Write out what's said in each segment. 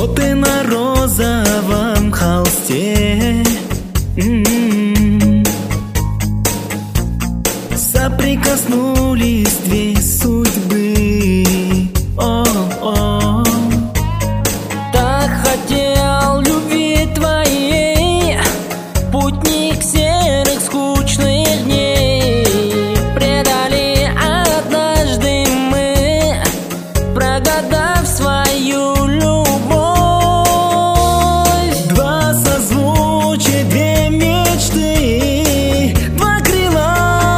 Ноты на розовом холсте. Соприкоснулись две судьбы. О-о. Так хотел любви твоей, путник серых скучных дней. Предали однажды мы, прогадав свою любовь. Два созвучия, две мечты, два крыла.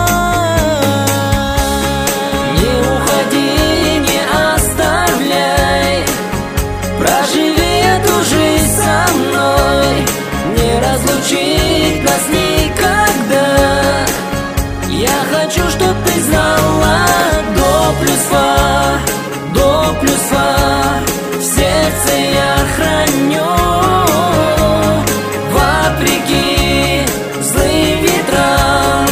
Не уходи, не оставляй, проживи эту жизнь со мной. Не разлучить нас никогда. Я хочу, чтоб ты знала, до плюс фа, до плюс фа, в сердце я храню. Вопреки злым ветрам,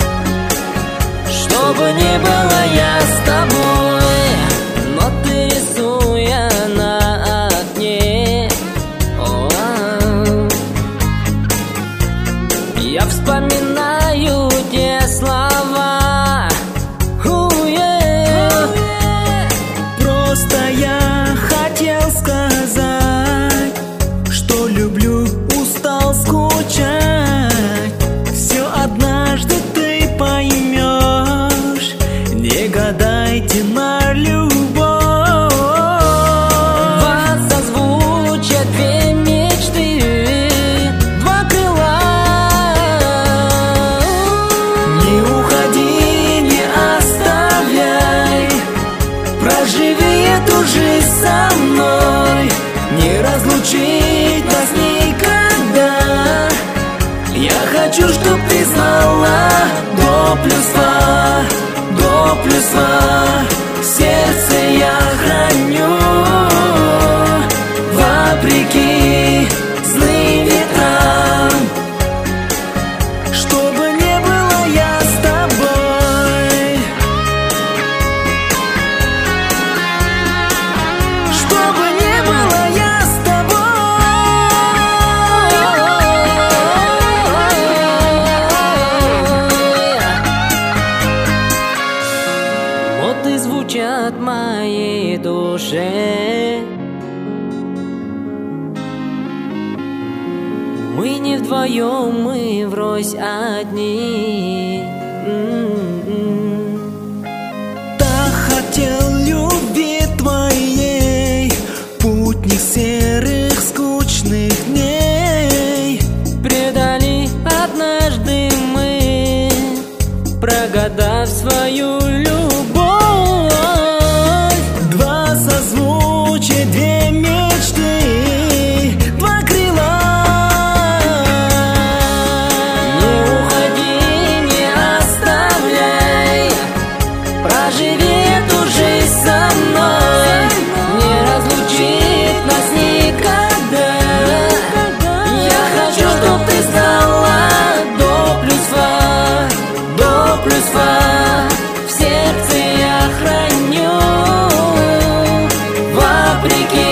чтобы не было я с тобой. Но ты рисуя на окне, я вспоминаю те слова. Просто я хотел сказать, что люблю, устал скучать. Все однажды ты поймешь, не гадайте на любовь. Вас созвучия, две мечты, два крыла. Не уходи, не оставляй, проживи эту жизнь со мной. Не разлучить нас никогда. Я хочу, чтоб ты знала, до плюс фа, до плюс фа, в сердце я храню. Вопреки злым ветрам, чтобы не было я с тобой. Чтобы не было я с тобой. Ноты звучат в моей душе. Мы не вдвоем, мы врозь одни. Так хотел любви твоей, путник серых скучных дней. Предали однажды мы, прогадав свою любовь. Два созвучия, две мечты, два крыла. Не уходи, не оставляй, проживи эту жизнь со мной. Не разлучить нас никогда. Я хочу, чтоб ты знала, до плюс фа, до плюс фа, в сердце я храню. Вопреки